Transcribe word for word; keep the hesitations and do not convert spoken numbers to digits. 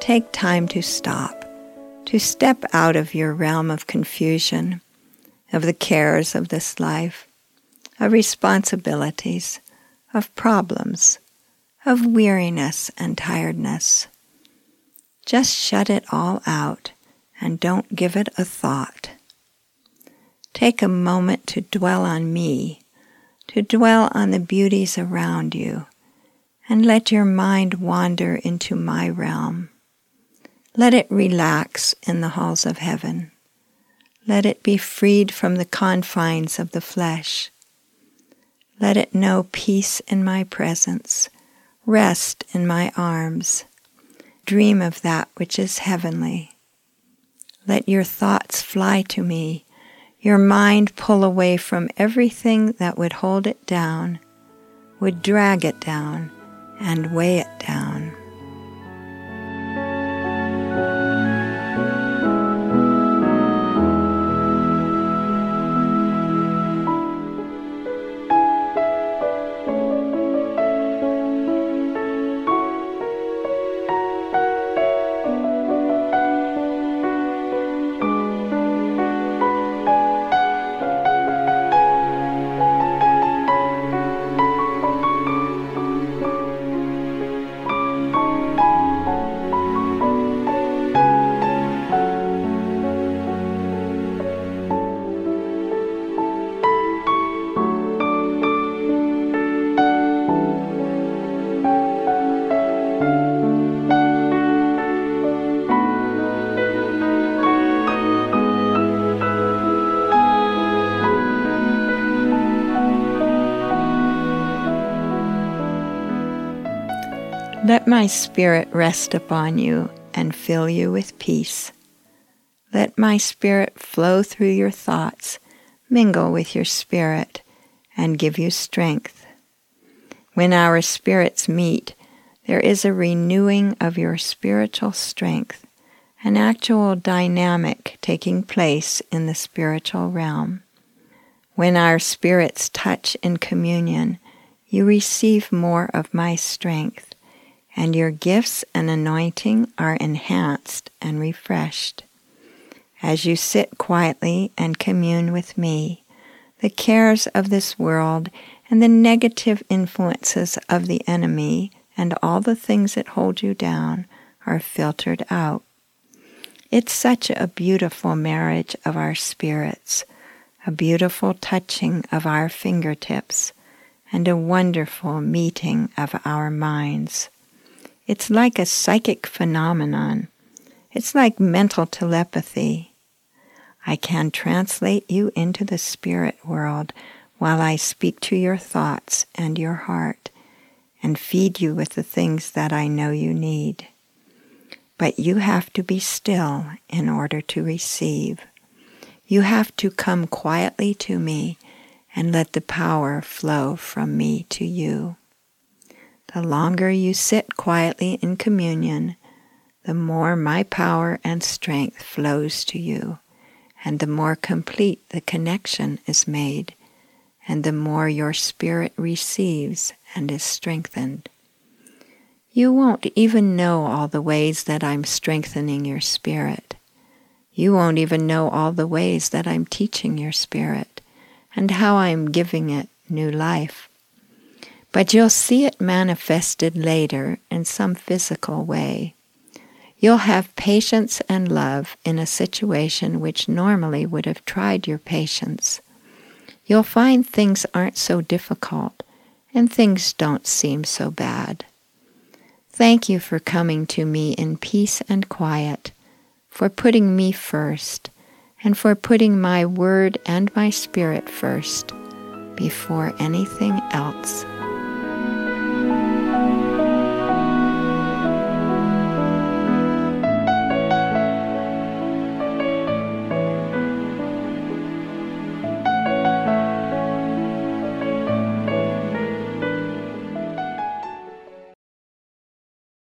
take time to stop, to step out of your realm of confusion, of the cares of this life, of responsibilities, of problems, of weariness and tiredness. Just shut it all out and don't give it a thought. Take a moment to dwell on me, to dwell on the beauties around you, and let your mind wander into my realm. Let it relax in the halls of heaven. Let it be freed from the confines of the flesh. Let it know peace in my presence, rest in my arms. Dream of that which is heavenly. Let your thoughts fly to me, your mind pull away from everything that would hold it down, would drag it down, and weigh it down. Let my spirit rest upon you and fill you with peace. Let my spirit flow through your thoughts, mingle with your spirit, and give you strength. When our spirits meet, there is a renewing of your spiritual strength, an actual dynamic taking place in the spiritual realm. When our spirits touch in communion, you receive more of my strength, and your gifts and anointing are enhanced and refreshed. As you sit quietly and commune with me, the cares of this world and the negative influences of the enemy and all the things that hold you down are filtered out. It's such a beautiful marriage of our spirits, a beautiful touching of our fingertips, and a wonderful meeting of our minds. It's like a psychic phenomenon. It's like mental telepathy. I can translate you into the spirit world while I speak to your thoughts and your heart and feed you with the things that I know you need. But you have to be still in order to receive. You have to come quietly to me and let the power flow from me to you. The longer you sit quietly in communion, the more my power and strength flows to you, and the more complete the connection is made, and the more your spirit receives and is strengthened. You won't even know all the ways that I'm strengthening your spirit. You won't even know all the ways that I'm teaching your spirit, and how I'm giving it new life. But you'll see it manifested later in some physical way. You'll have patience and love in a situation which normally would have tried your patience. You'll find things aren't so difficult, and things don't seem so bad. Thank you for coming to me in peace and quiet, for putting me first, and for putting my word and my spirit first, before anything else.